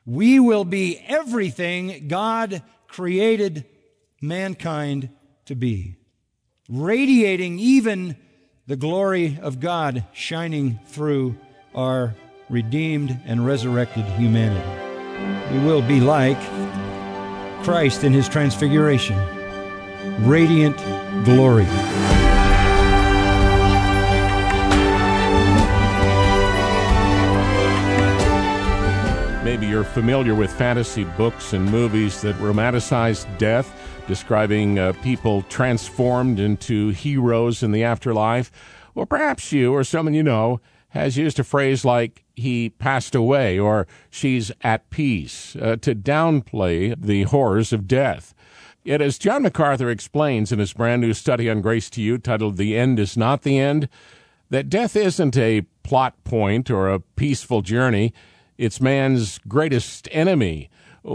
We will be everything God created mankind to be, radiating even the glory of God shining through our redeemed and resurrected humanity. We will be like Christ in His transfiguration, radiant glory. Maybe you're familiar with fantasy books and movies that romanticize death, describing people transformed into heroes in the afterlife. Or perhaps you or someone you know has used a phrase like, he passed away, or she's at peace, to downplay the horrors of death. Yet as John MacArthur explains in his brand new study on Grace to You, titled The End is Not the End, that death isn't a plot point or a peaceful journey. It's man's greatest enemy,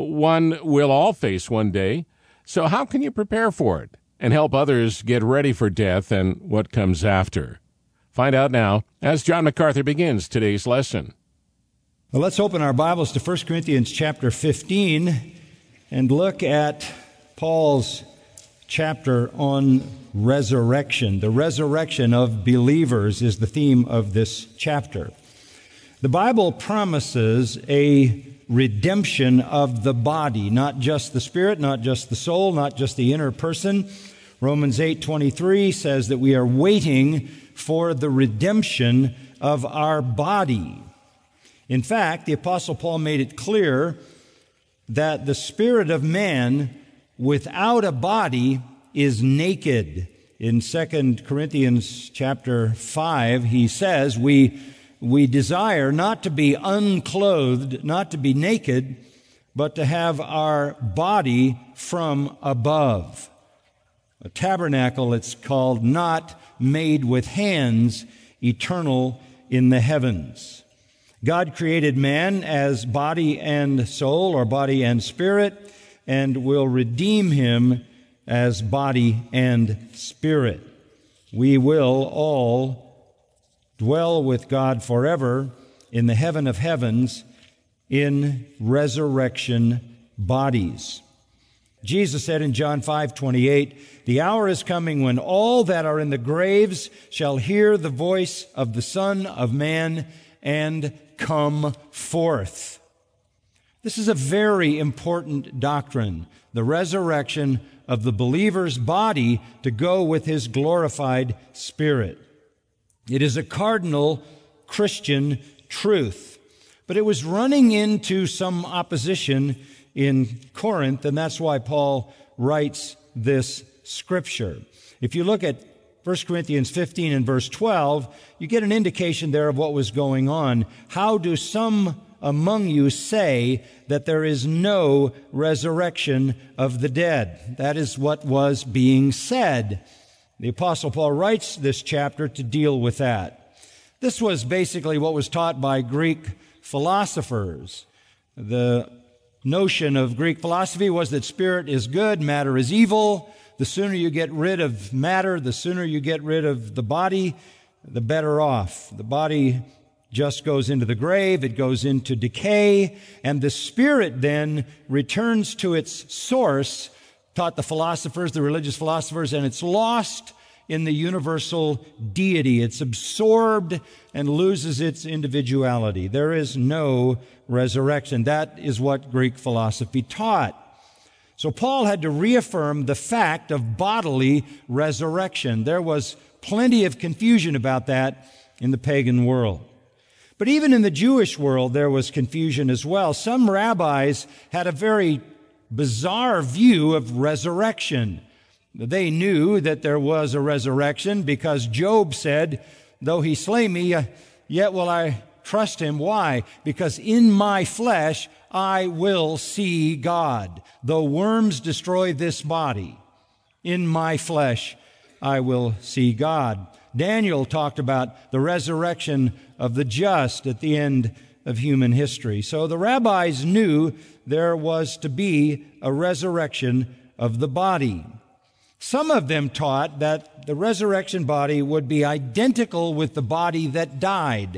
one we'll all face one day. So how can you prepare for it and help others get ready for death and what comes after? Find out now as John MacArthur begins today's lesson. Well, let's open our Bibles to 1 Corinthians chapter 15 and look at Paul's chapter on resurrection. The resurrection of believers is the theme of this chapter. The Bible promises a redemption of the body, not just the spirit, not just the soul, not just the inner person. Romans 8:23 says that we are waiting for the redemption of our body. In fact, the Apostle Paul made it clear that the spirit of man without a body is naked. In 2 Corinthians chapter 5, he says, we desire not to be unclothed, not to be naked, but to have our body from above. A tabernacle, it's called, not made with hands, eternal in the heavens. God created man as body and soul, or body and spirit, and will redeem him as body and spirit. We will all dwell with God forever in the heaven of heavens in resurrection bodies. Jesus said in John 5:28, "The hour is coming when all that are in the graves shall hear the voice of the Son of Man and come forth." This is a very important doctrine, the resurrection of the believer's body to go with his glorified spirit. It is a cardinal Christian truth, but it was running into some opposition in Corinth, and that's why Paul writes this scripture. If you look at 1 Corinthians 15 and verse 12, you get an indication there of what was going on. How do some among you say that there is no resurrection of the dead? That is what was being said. The Apostle Paul writes this chapter to deal with that. This was basically what was taught by Greek philosophers. The notion of Greek philosophy was that spirit is good, matter is evil. The sooner you get rid of matter, the sooner you get rid of the body, the better off. The body just goes into the grave, it goes into decay, and the spirit then returns to its source, taught the philosophers, the religious philosophers, and it's lost in the universal deity. It's absorbed and loses its individuality. There is no resurrection. That is what Greek philosophy taught. So Paul had to reaffirm the fact of bodily resurrection. There was plenty of confusion about that in the pagan world. But even in the Jewish world, there was confusion as well. Some rabbis had a very bizarre view of resurrection. They knew that there was a resurrection because Job said, "Though he slay me, yet will I trust him." Why? Because in my flesh I will see God. Though worms destroy this body, in my flesh I will see God. Daniel talked about the resurrection of the just at the end of human history. So the rabbis knew there was to be a resurrection of the body. Some of them taught that the resurrection body would be identical with the body that died.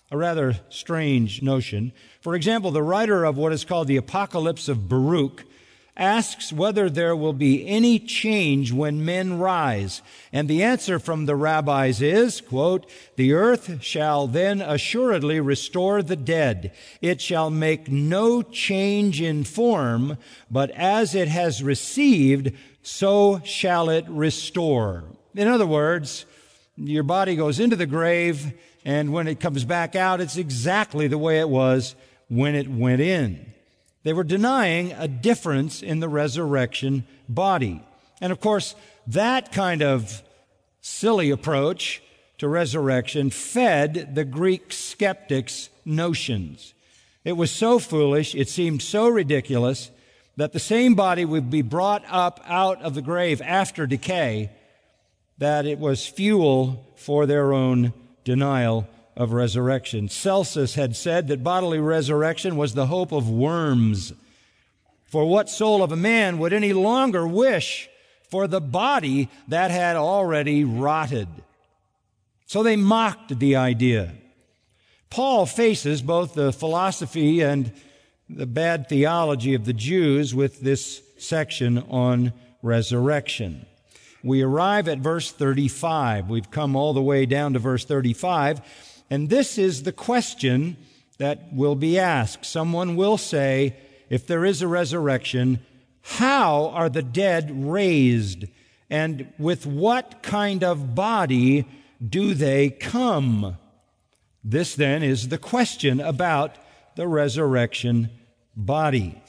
a rather strange notion. For example, the writer of what is called the Apocalypse of Baruch asks whether there will be any change when men rise. And the answer from the rabbis is, quote, "The earth shall then assuredly restore the dead. It shall make no change in form, but as it has received, so shall it restore." In other words, your body goes into the grave, and when it comes back out, it's exactly the way it was when it went in. They were denying a difference in the resurrection body. And of course, that kind of silly approach to resurrection fed the Greek skeptics' notions. It was so foolish, it seemed so ridiculous, that the same body would be brought up out of the grave after decay, that it was fuel for their own denial of resurrection. Celsus had said that bodily resurrection was the hope of worms. For what soul of a man would any longer wish for the body that had already rotted? So they mocked the idea. Paul faces both the philosophy and the bad theology of the Jews with this section on resurrection. We arrive at verse 35. We've come all the way down to verse 35. And this is the question that will be asked. Someone will say, if there is a resurrection, how are the dead raised? And with what kind of body do they come? This then is the question about the resurrection body.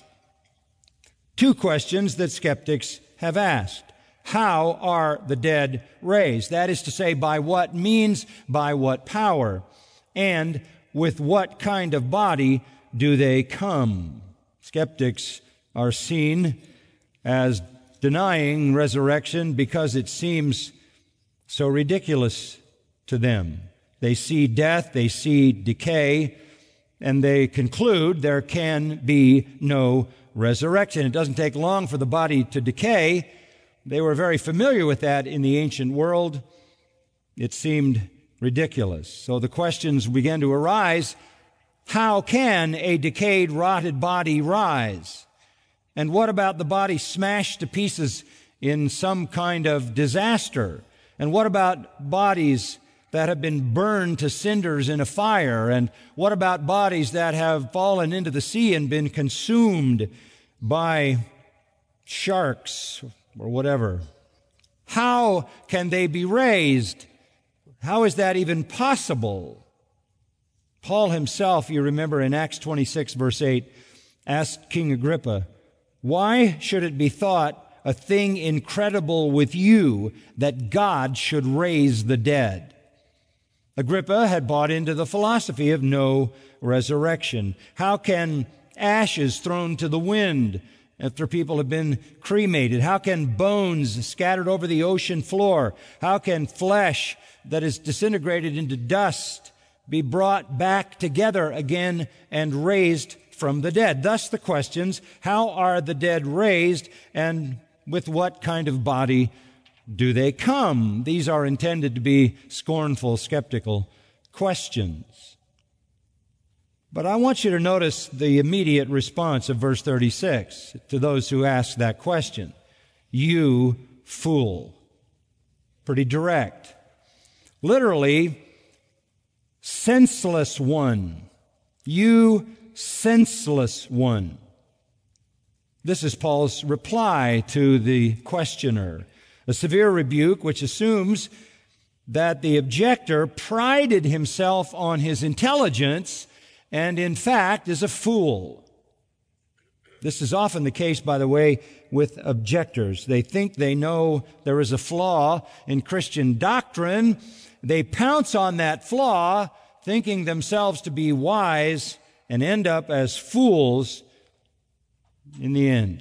Two questions that skeptics have asked. How are the dead raised? That is to say, by what means, by what power, and with what kind of body do they come? Skeptics are seen as denying resurrection because it seems so ridiculous to them. They see death, they see decay, and they conclude there can be no resurrection. It doesn't take long for the body to decay. They were very familiar with that in the ancient world. It seemed ridiculous. So the questions began to arise. How can a decayed, rotted body rise? And what about the body smashed to pieces in some kind of disaster? And what about bodies that have been burned to cinders in a fire? And what about bodies that have fallen into the sea and been consumed by sharks or whatever? How can they be raised? How is that even possible? Paul himself, you remember in Acts 26, verse 8, asked King Agrippa, "Why should it be thought a thing incredible with you that God should raise the dead?" Agrippa had bought into the philosophy of no resurrection. How can ashes thrown to the wind after people have been cremated? How can bones scattered over the ocean floor? How can flesh that is disintegrated into dust be brought back together again and raised from the dead? Thus the questions, how are the dead raised, and with what kind of body do they come? These are intended to be scornful, skeptical questions. But I want you to notice the immediate response of verse 36 to those who ask that question. You fool. Pretty direct. Literally, senseless one. You senseless one. This is Paul's reply to the questioner. A severe rebuke which assumes that the objector prided himself on his intelligence and in fact is a fool. This is often the case, by the way, with objectors. They think they know there is a flaw in Christian doctrine. They pounce on that flaw, thinking themselves to be wise, and end up as fools in the end.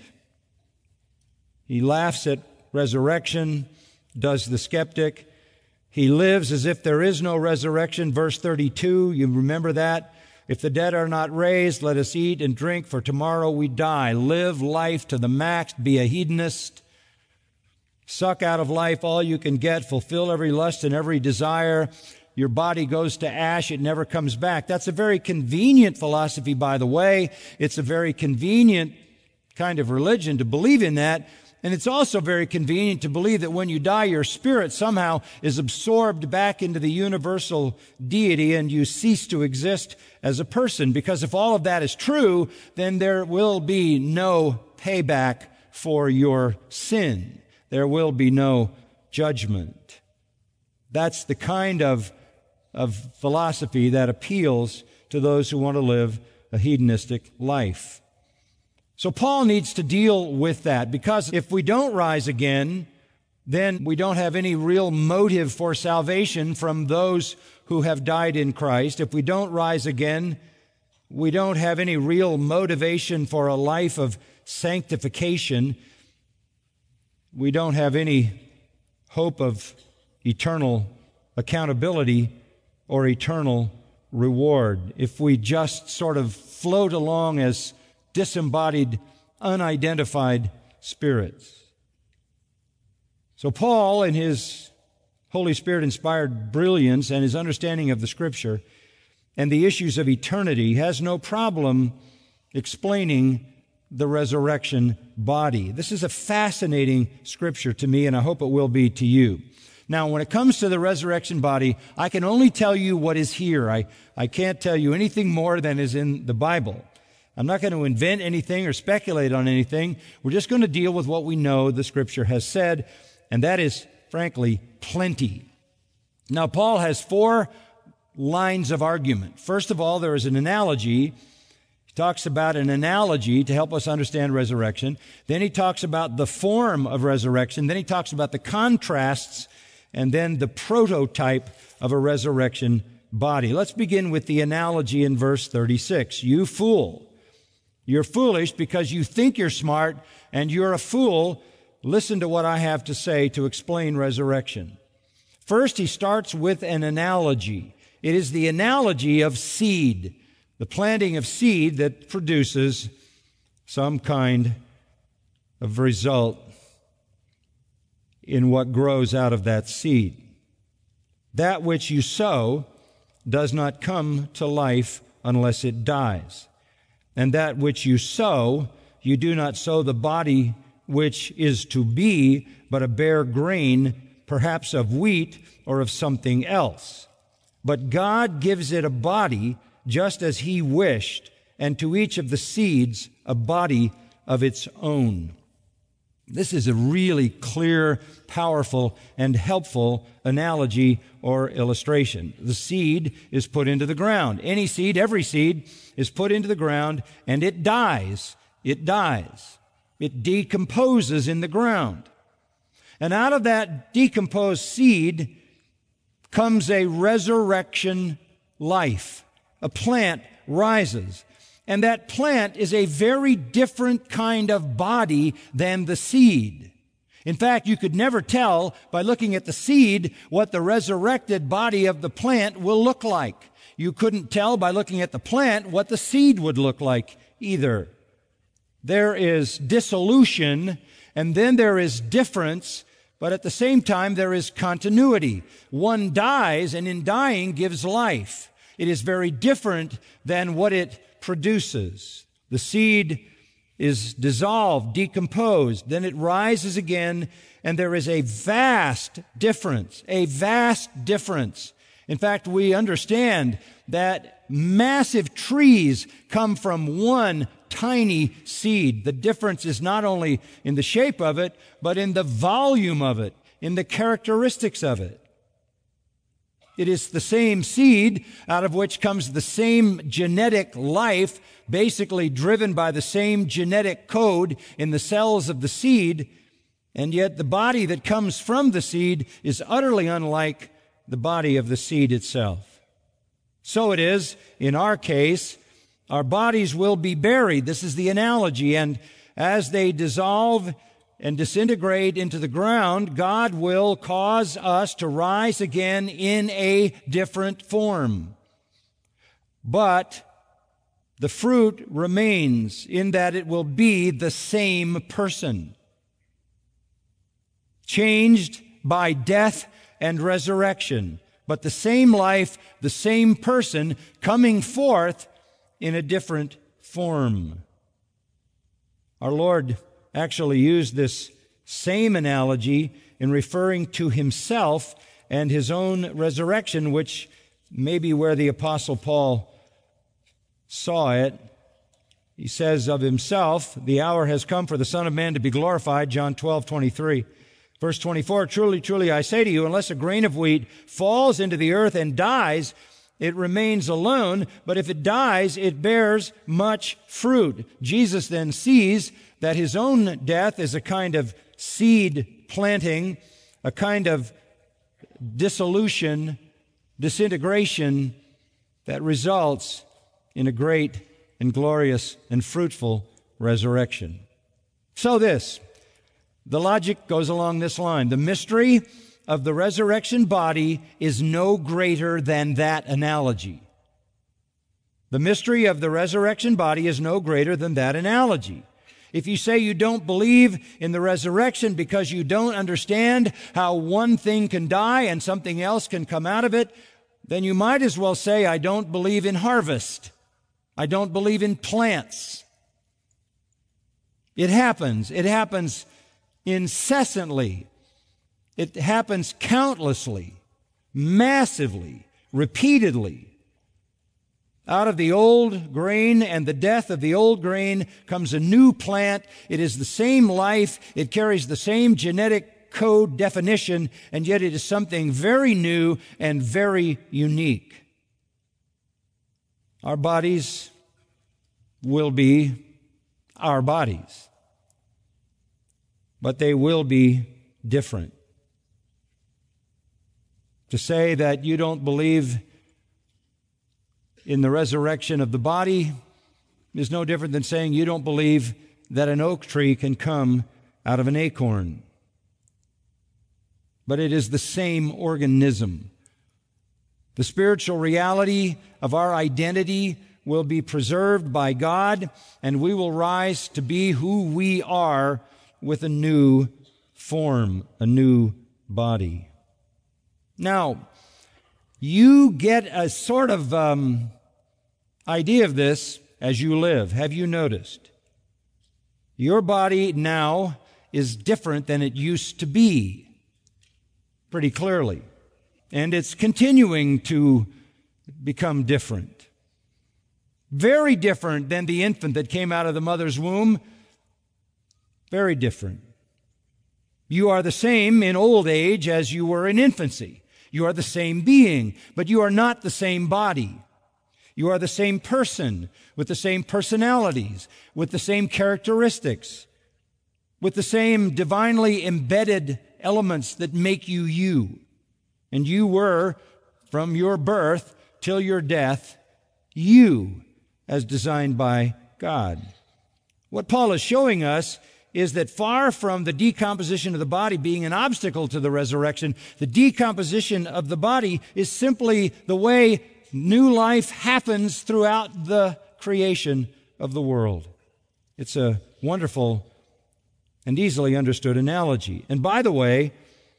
He laughs at resurrection, does the skeptic. He lives as if there is no resurrection. Verse 32, you remember that? If the dead are not raised, let us eat and drink, for tomorrow we die. Live life to the max. Be a hedonist. Suck out of life all you can get. Fulfill every lust and every desire. your body goes to ash, it never comes back. That's a very convenient philosophy, by the way. It's a very convenient kind of religion to believe in that. And it's also very convenient to believe that when you die, your spirit somehow is absorbed back into the universal deity and you cease to exist as a person. Because if all of that is true, then there will be no payback for your sin. There will be no judgment. That's the kind of philosophy that appeals to those who want to live a hedonistic life. So Paul needs to deal with that, because if we don't rise again, then we don't have any real motive for salvation from those who have died in Christ. If we don't rise again, we don't have any real motivation for a life of sanctification. We don't have any hope of eternal accountability or eternal reward. If we just sort of float along as disembodied, unidentified spirits. So Paul, in his Holy Spirit-inspired brilliance and his understanding of the Scripture and the issues of eternity, has no problem explaining the resurrection body. This is a fascinating Scripture to me, and I hope it will be to you. Now, when it comes to the resurrection body, I can only tell you what is here. I can't tell you anything more than is in the Bible. I'm not going to invent anything or speculate on anything. We're just going to deal with what we know the Scripture has said, and that is, frankly, plenty. Now, Paul has 4 lines of argument. First of all, there is an analogy. He talks about an analogy to help us understand resurrection. Then he talks about the form of resurrection. Then he talks about the contrasts, and then the prototype of a resurrection body. Let's begin with the analogy in verse 36. You fool! You're foolish because you think you're smart, and you're a fool. Listen to what I have to say to explain resurrection. First, he starts with an analogy. It is the analogy of seed, the planting of seed that produces some kind of result in what grows out of that seed. That which you sow does not come to life unless it dies. And that which you sow, you do not sow the body which is to be, but a bare grain, perhaps of wheat or of something else. But God gives it a body just as He wished, and to each of the seeds a body of its own. This is a really clear, powerful, and helpful analogy or illustration. The seed is put into the ground. Any seed, every seed, is put into the ground, and it dies. It dies. It decomposes in the ground. And out of that decomposed seed comes a resurrection life. A plant rises. And that plant is a very different kind of body than the seed. In fact, you could never tell by looking at the seed what the resurrected body of the plant will look like. You couldn't tell by looking at the plant what the seed would look like either. There is dissolution, and then there is difference, but at the same time there is continuity. One dies, and in dying gives life. It is very different than what it produces. The seed is dissolved, decomposed, then it rises again, and there is a vast difference, In fact, we understand that massive trees come from one tiny seed. The difference is not only in the shape of it, but in the volume of it, in the characteristics of it. It is the same seed out of which comes the same genetic life, basically driven by the same genetic code in the cells of the seed, and yet the body that comes from the seed is utterly unlike the body of the seed itself. So it is, in our case, our bodies will be buried. This is the analogy, and as they dissolve and disintegrate into the ground, God will cause us to rise again in a different form. But the fruit remains in that it will be the same person, changed by death and resurrection. but the same life, the same person coming forth in a different form. Our Lord actually used this same analogy in referring to himself and his own resurrection, which may be where the Apostle Paul saw it. He says of himself, "The hour has come for the Son of Man to be glorified," John 12:23. Verse 24, "Truly, truly, I say to you, unless a grain of wheat falls into the earth and dies, it remains alone, but if it dies, it bears much fruit." Jesus then sees that his own death is a kind of seed planting, a kind of dissolution, disintegration that results in a great and glorious and fruitful resurrection. So the logic goes along this line. The mystery of the resurrection body is no greater than that analogy. The mystery of the resurrection body is no greater than that analogy. If you say you don't believe in the resurrection because you don't understand how one thing can die and something else can come out of it, then you might as well say, I don't believe in harvest. I don't believe in plants. It happens. It happens incessantly. It happens countlessly, massively, repeatedly. Out of the old grain and the death of the old grain comes a new plant. It is the same life. It carries the same genetic code definition, and yet it is something very new and very unique. Our bodies will be our bodies, but they will be different. To say that you don't believe in the resurrection of the body is no different than saying you don't believe that an oak tree can come out of an acorn. But it is the same organism. The spiritual reality of our identity will be preserved by God, and we will rise to be who we are with a new form, a new body. Now, you get a sort of idea of this as you live. Have you noticed? Your body now is different than it used to be, pretty clearly. And it's continuing to become different. Very different than the infant that came out of the mother's womb. Very different. You are the same in old age as you were in infancy. You are the same being, but you are not the same body. You are the same person, with the same personalities, with the same characteristics, with the same divinely embedded elements that make you you. And you were, from your birth till your death, you, as designed by God. What Paul is showing us is that far from the decomposition of the body being an obstacle to the resurrection, the decomposition of the body is simply the way new life happens throughout the creation of the world. It's a wonderful and easily understood analogy. And by the way,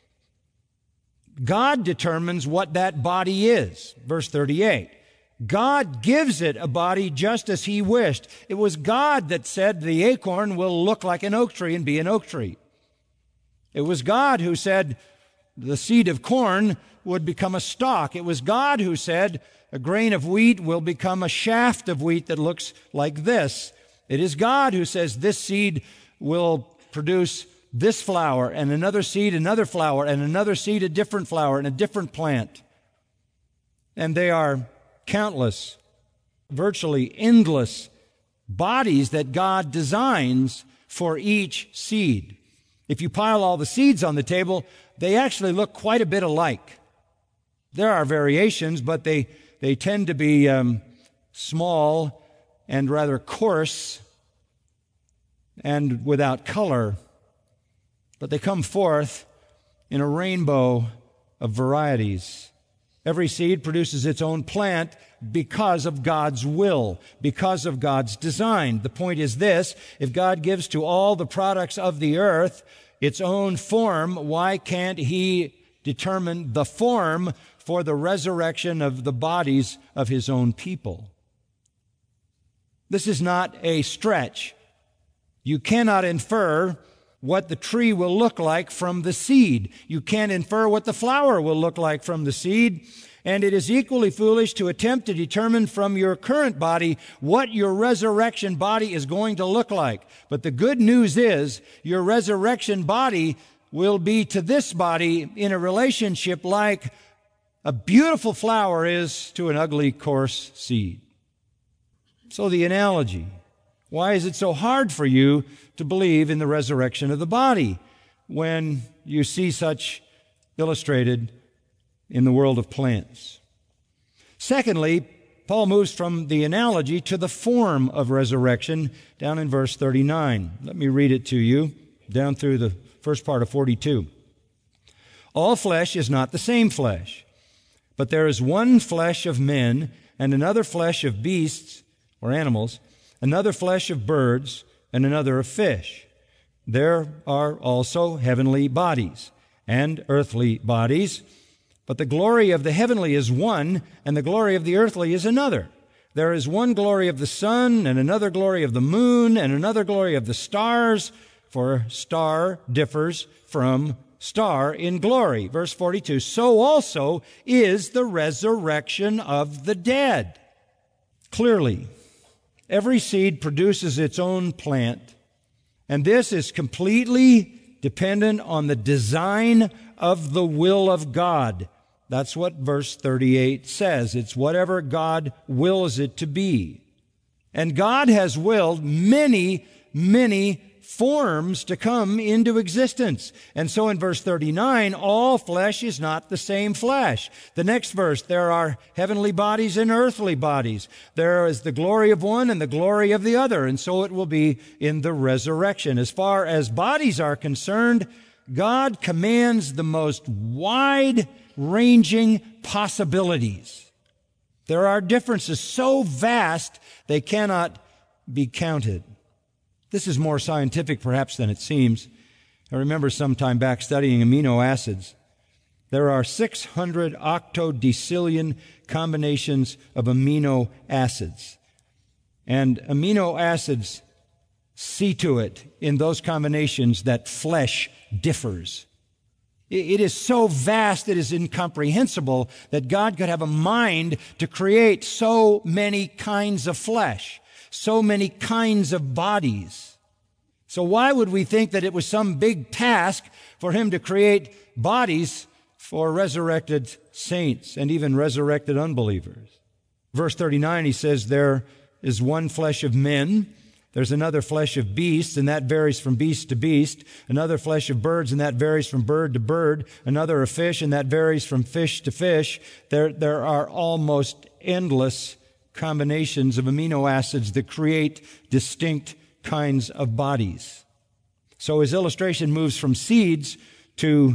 God determines what that body is. Verse 38. God gives it a body just as He wished. It was God that said the acorn will look like an oak tree and be an oak tree. It was God who said the seed of corn would become a stalk. It was God who said a grain of wheat will become a shaft of wheat that looks like this. It is God who says this seed will produce this flower, and another seed, another flower, and another seed, a different flower, and a different plant. And they are countless, virtually endless bodies that God designs for each seed. If you pile all the seeds on the table, they actually look quite a bit alike. There are variations, but they tend to be small and rather coarse and without color. But they come forth in a rainbow of varieties. Every seed produces its own plant because of God's will, because of God's design. The point is this: if God gives to all the products of the earth its own form, why can't He determine the form for the resurrection of the bodies of his own people. This is not a stretch. You cannot infer what the tree will look like from the seed. You can't infer what the flower will look like from the seed. And it is equally foolish to attempt to determine from your current body what your resurrection body is going to look like. But the good news is your resurrection body will be to this body in a relationship like a beautiful flower is to an ugly, coarse seed. So the analogy, why is it so hard for you to believe in the resurrection of the body when you see such illustrated in the world of plants? Secondly, Paul moves from the analogy to the form of resurrection down in verse 39. Let me read it to you down through the first part of 42. All flesh is not the same flesh, but there is one flesh of men and another flesh of beasts or animals, another flesh of birds and another of fish. There are also heavenly bodies and earthly bodies, but the glory of the heavenly is one, and the glory of the earthly is another. There is one glory of the sun, and another glory of the moon, and another glory of the stars, for star differs from star in glory. Verse 42, so also is the resurrection of the dead. Clearly, every seed produces its own plant, and this is completely dependent on the design of the will of God. That's what verse 38 says. It's whatever God wills it to be. And God has willed many, many forms to come into existence. And so in verse 39, all flesh is not the same flesh. The next verse, there are heavenly bodies and earthly bodies. There is the glory of one and the glory of the other. And so it will be in the resurrection. As far as bodies are concerned, God commands the most wide-ranging possibilities. There are differences so vast they cannot be counted. This is more scientific perhaps than it seems. I remember some time back studying amino acids. There are 600 octodecillion combinations of amino acids. And amino acids see to it in those combinations that flesh differs. It is so vast, it is incomprehensible that God could have a mind to create so many kinds of flesh, so many kinds of bodies. So why would we think that it was some big task for him to create bodies for resurrected saints and even resurrected unbelievers? Verse 39, he says, there is one flesh of men, there's another flesh of beasts, and that varies from beast to beast. Another flesh of birds, and that varies from bird to bird. Another of fish, and that varies from fish to fish. There are almost endless combinations of amino acids that create distinct kinds of bodies. So his illustration moves from seeds to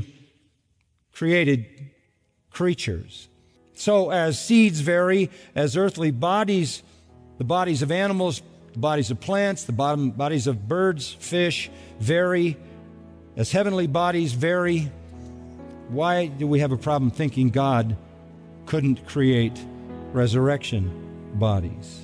created creatures. So as seeds vary, as earthly bodies, the bodies of animals, the bodies of plants, the bodies of birds, fish vary. As heavenly bodies vary, why do we have a problem thinking God couldn't create resurrection bodies?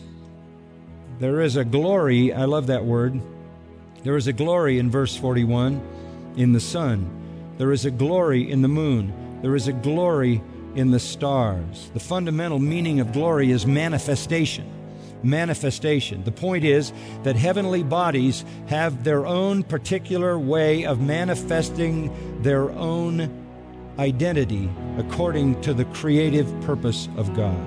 There is a glory, I love that word. There is a glory in verse 41 in the sun. There is a glory in the moon. There is a glory in the stars. The fundamental meaning of glory is manifestation. Manifestation. The point is that heavenly bodies have their own particular way of manifesting their own identity according to the creative purpose of God.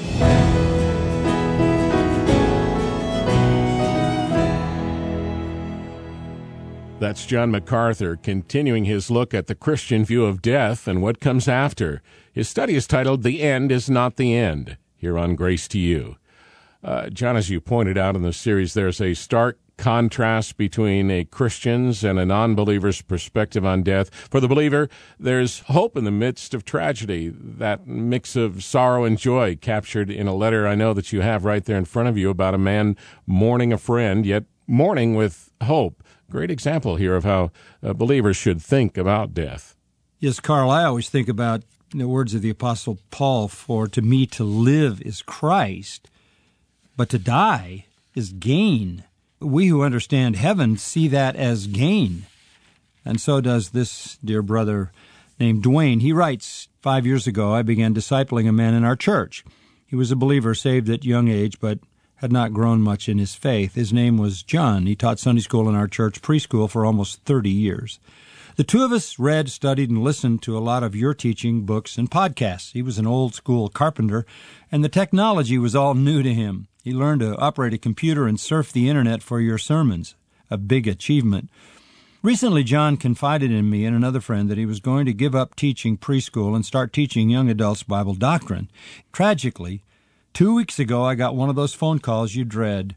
That's John MacArthur continuing his look at the Christian view of death and what comes after. His study is titled, The End is Not the End, here on Grace to You. John, as you pointed out in the series, there's a stark contrast between a Christian's and a non-believer's perspective on death. For the believer, there's hope in the midst of tragedy, that mix of sorrow and joy captured in a letter I know that you have right there in front of you about a man mourning a friend, yet mourning with hope. Great example here of how believers should think about death. Yes, Carl, I always think about In the words of the Apostle Paul, for to me to live is Christ, but to die is gain. We who understand heaven see that as gain. And so does this dear brother named Dwayne. He writes, 5 years ago, I began discipling a man in our church. He was a believer, saved at young age, but had not grown much in his faith. His name was John. He taught Sunday school in our church preschool for almost 30 years. The two of us read, studied, and listened to a lot of your teaching books and podcasts. He was an old-school carpenter, and the technology was all new to him. He learned to operate a computer and surf the Internet for your sermons, a big achievement. Recently, John confided in me and another friend that he was going to give up teaching preschool and start teaching young adults Bible doctrine. Tragically, 2 weeks ago, I got one of those phone calls you dread.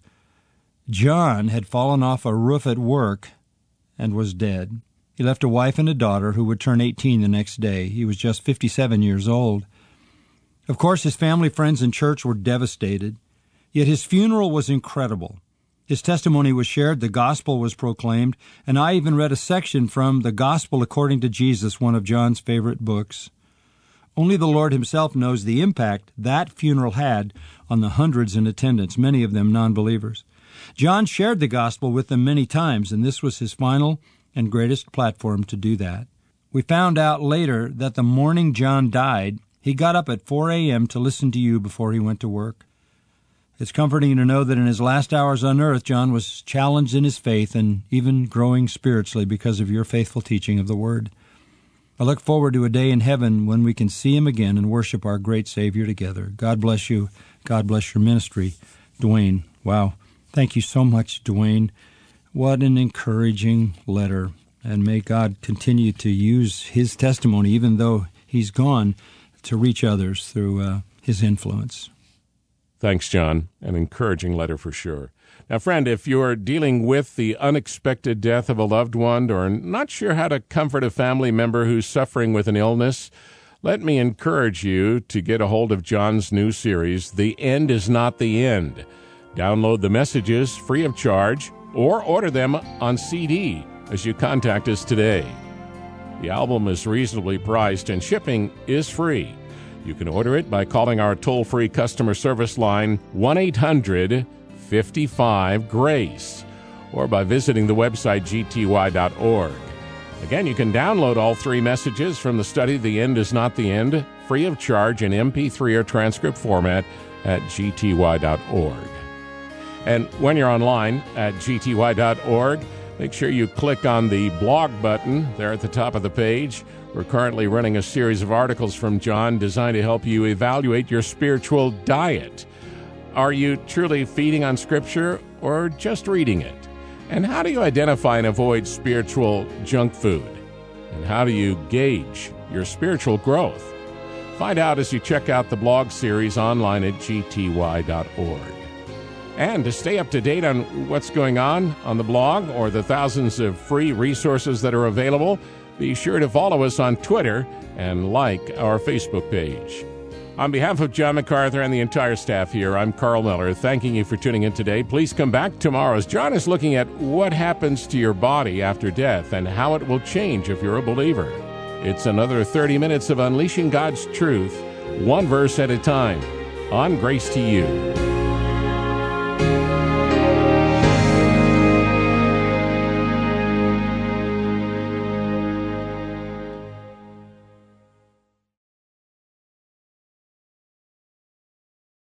John had fallen off a roof at work and was dead. He left a wife and a daughter who would turn 18 the next day. He was just 57 years old. Of course, his family, friends, and church were devastated. Yet his funeral was incredible. His testimony was shared, the gospel was proclaimed, and I even read a section from The Gospel According to Jesus, one of John's favorite books. Only the Lord himself knows the impact that funeral had on the hundreds in attendance, many of them non-believers. John shared the gospel with them many times, and this was his final and greatest platform to do that. We found out later that the morning John died, he got up at 4 a.m. to listen to you before he went to work. It's comforting to know that in his last hours on earth, John was challenged in his faith and even growing spiritually because of your faithful teaching of the Word. I look forward to a day in heaven when we can see him again and worship our great Savior together. God bless you. God bless your ministry. Dwayne. Wow. Thank you so much, Dwayne. What an encouraging letter. And may God continue to use his testimony, even though he's gone, to reach others through his influence. Thanks, John. An encouraging letter for sure. Now, friend, if you're dealing with the unexpected death of a loved one or not sure how to comfort a family member who's suffering with an illness, let me encourage you to get a hold of John's new series, The End is Not the End. Download the messages free of charge or order them on CD as you contact us today. The album is reasonably priced and shipping is free. You can order it by calling our toll-free customer service line 1-800-55-GRACE or by visiting the website gty.org. Again, you can download all three messages from the study The End is Not the End, free of charge in MP3 or transcript format at gty.org. And when you're online at gty.org, make sure you click on the blog button there at the top of the page. We're currently running a series of articles from John designed to help you evaluate your spiritual diet. Are you truly feeding on Scripture or just reading it? And how do you identify and avoid spiritual junk food? And how do you gauge your spiritual growth? Find out as you check out the blog series online at gty.org. And to stay up to date on what's going on the blog or the thousands of free resources that are available, be sure to follow us on Twitter and like our Facebook page. On behalf of John MacArthur and the entire staff here, I'm Carl Miller, thanking you for tuning in today. Please come back tomorrow as John is looking at what happens to your body after death and how it will change if you're a believer. It's another 30 minutes of unleashing God's truth, one verse at a time, on Grace to You.